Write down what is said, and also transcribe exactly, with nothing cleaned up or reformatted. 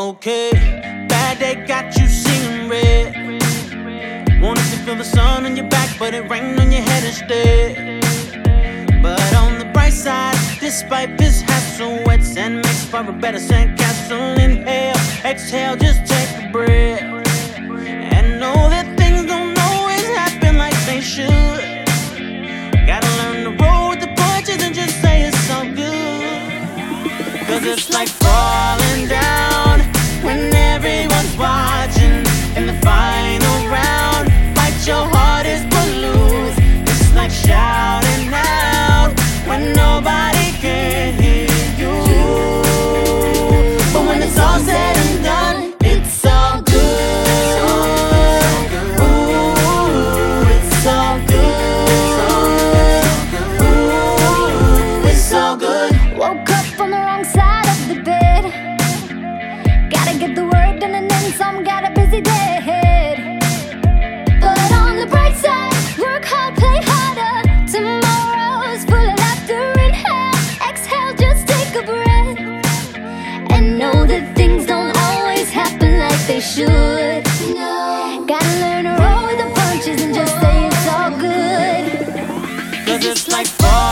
Okay, bad day got you seeing red. Wanted to feel the sun on your back, but it rained on your head instead. But on the bright side, despite this hassle, wet sand makes for a better sandcastle. Inhale, exhale, just take a breath, and know that things don't always happen like they should. Gotta learn to roll with the punches and just say it's all good. Cause it's like falling down when everyone's watching. In the final round, fight your hardest but lose. It's like shouting out when nobody can hear you. But when it's all said and done, it's all good. Ooh, it's all good. Ooh, it's all good. Woke up on the wrong side of the bed. Gotta get the work done and then some, got a busy day ahead. But on the bright side, work hard, play harder. Tomorrow's full of laughter. Inhale, exhale, just take a breath, and know that things don't always happen like they should. No. Gotta learn to roll with the punches and just say it's all good. Cause it's like falling